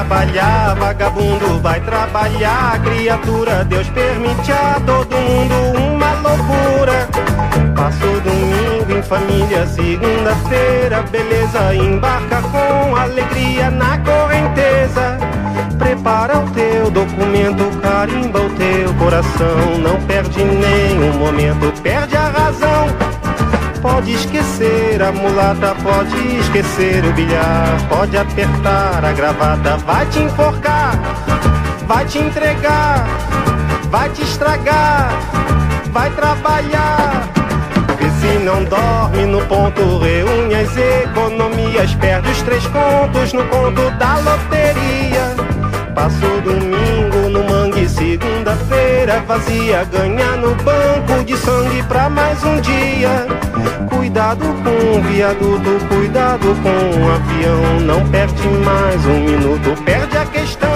trabalhar, vagabundo vai trabalhar. Criatura, Deus permite a todo mundo uma loucura. Passo domingo em família, segunda-feira, beleza, embarca com alegria na correnteza. Prepara o teu documento, carimba o teu coração. Não perde nenhum momento, perde a razão. Pode esquecer a mulata, pode esquecer o bilhar. Pode apertar a gravata, vai te enforcar. Vai te entregar, vai te estragar. Vai trabalhar. Vê se não dorme no ponto, reúne as economias. Perde os 3 contos no conto da loteria. Passo domingo no mangue, segunda-feira vazia. Ganha no banco de sangue pra mais um dia. Cuidado com o viaduto, cuidado com o avião. Não perde mais um minuto, perde a questão.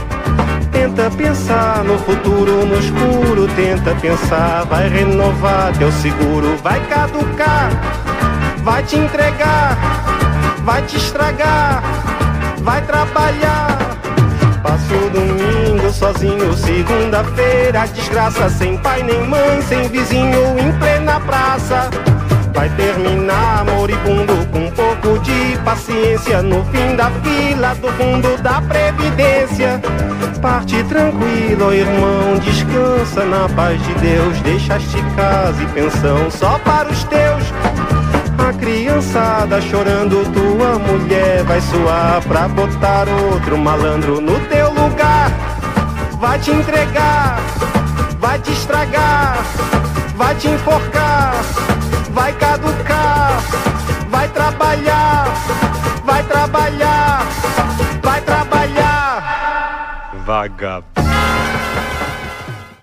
Tenta pensar no futuro, no escuro, tenta pensar. Vai renovar teu seguro, vai caducar. Vai te entregar, vai te estragar. Vai trabalhar. Passo domingo sozinho, segunda-feira, desgraça, sem pai nem mãe, sem vizinho, em plena praça. Vai terminar moribundo com um pouco de paciência no fim da fila do fundo da previdência. Parte tranquilo, irmão, descansa na paz de Deus. Deixaste casa e pensão só para os teus. A criançada chorando, tua mulher vai suar pra botar outro malandro no teu lugar. Vai te entregar, vai te estragar, vai te enforcar, vai caducar. Vai trabalhar, vai trabalhar, vai trabalhar. Vagabundo.